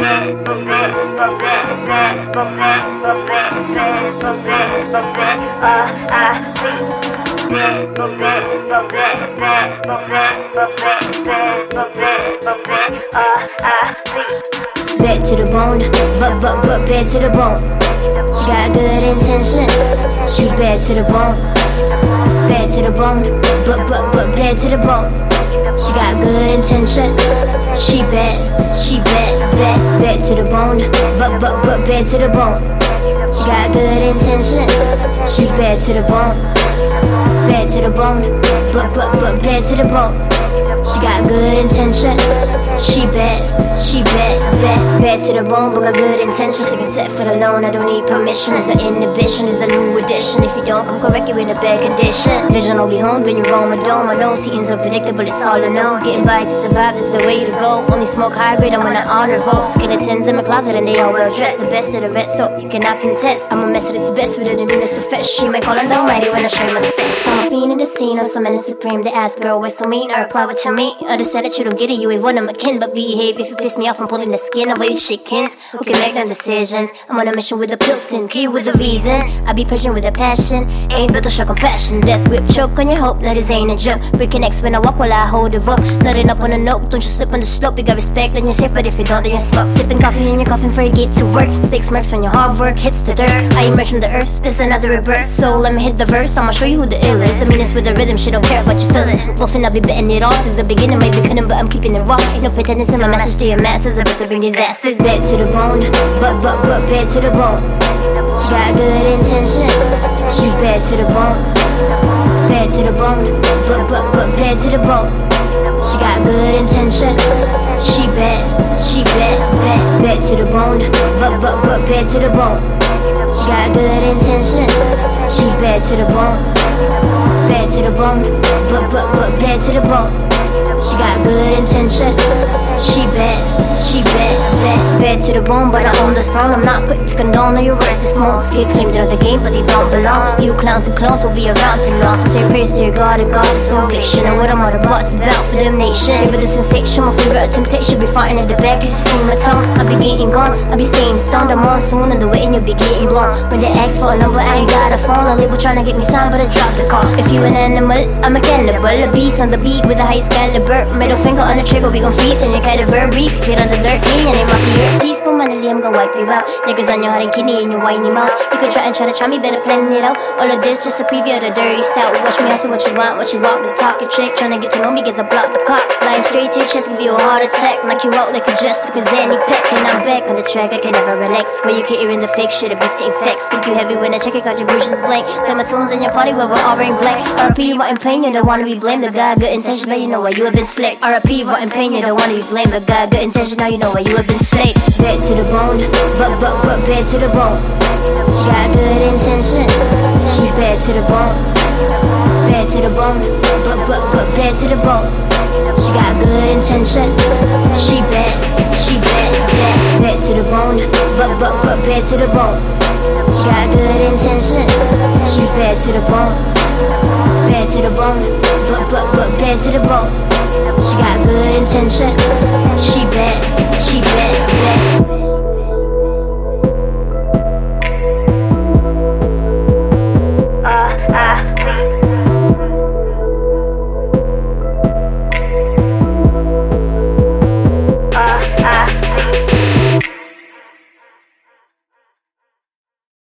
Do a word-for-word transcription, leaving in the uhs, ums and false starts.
Bad to the bone, but but but bad to the bone. She got good intentions. She bad to the bone, bad to the bone, but but but bad to the bone. She got good intentions. She bad, she bad, bad, bad to the bone, but but but bad to the bone. She got good intentions. She bad to the bone, bad to the bone, but but but bad to the bone. She got good intentions. She bad, she bad, bad, bad to the bone, but got good intentions. I can set for the loan, I don't need permission. It's an inhibition, it's a new addition. If you don't come correct, you're in a bad condition. Vision will be honed when you roam a dome. I know seeing's unpredictable, it's all I know. Getting by to survive is the way to go. Only smoke high grade, I'm on an honor vote. Skeletons in my closet and they all well dressed. The best of the rest, so you cannot contest. I'm a mess at its best with it, immunosuppressed. She may call on the almighty when I show my steps. I'm a fiend in the scene, or some supreme. They ask, girl, what's so mean? I reply, what you mean? Understand that you don't get it, you ain't one of my kin. But behave if you piss me off, I'm pulling the skin of all you chickens who can make them decisions. I'm on a mission with a pilsen, key with a reason. I be pushing with a passion, ain't built to show compassion. Death whip, choke on your hope, no this ain't a joke. Breaking necks when I walk while I hold the rope. Nothing up on the note, don't you slip on the slope. You got respect, then you're safe, but if you don't, then you smoke. Sipping coffee in your coffin before you get to work. Six marks when your hard work hits the dirt. I emerge from the earth, there's another reverse. So let me hit the verse, I'ma show you who the ill is. I mean it's with the rhythm, she don't care about your feelings. Wolfing, I'll be betting it all since the beginning. Maybe couldn't, but I'm keeping it raw. Ain't no pretending to my message to your masses. About to bring disasters. Bad to the bone, but but but bad to the bone. She got good intentions. She bad to the bone, bad to the bone, but but but bad to the bone. She got good intentions. She bad, she bad, bad, bad to the bone, but but but bad to the bone. She got good intentions. She bad to the bone, bad to the bone, but but but bad to the bone. She got good intentions. She bad, she bad, bad, bad to the bone, but I own the throne. I'm not quick to condone all your worth. The small kids claim they're the game, but they don't belong. You clowns and clones will be around too long. So say praise to your God, and God's salvation. And what I'm all about is about for them nation. Savor the sensation, my favorite temptation. Be fighting at the back, you see my tongue. I be getting gone, I be staying stoned. I'm on soon, and the waiting you'll be getting blown. When they ask for a number, I ain't got a phone. A label trying to get me signed, but I dropped the call. If you an animal, I'm a cannibal. A beast on the beat with a high caliber. Middle finger on the trigger, we gon' feast. And you're kind of very brief, feet on the dirt, clean, and name off the earth. Seas for money, I'm gon' wipe you out. Niggas on your heart and kidney in your whiny mouth. You can try and try to try me, better plan it out. All of this just a preview of the dirty south. Watch me hustle what you want, what you want. The talking trick, trying to get to know me, cause I block the clock. Lying straight to your chest, give you a heart attack. Knock you out like a just took a Zanny peck. And I'm back on the track, I can never relax. Where you can hear in the fake shit, it be staying facts. Think you heavy when I check your contributions blank. Play my tunes in your party where we're all rain black. R P, you in pain, you don't wanna be blamed. The guy good intentions, but you know why you have been slick. R P, what in pain, you don't wanna be blamed. The guy good intentions, now you know why you have been slick. Bad to the bone, but but but bad to the bone. She got good intentions. She bad to the bone, bad to the bone, but but but bad to the bone. She got good intentions. She bad, she bad, bad, bad to the bone, but but but bad to the bone. She got good intentions. She bad to the bone, bad to the bone, but but but bad to the bone. She got good intentions. She bad, she bad, bad.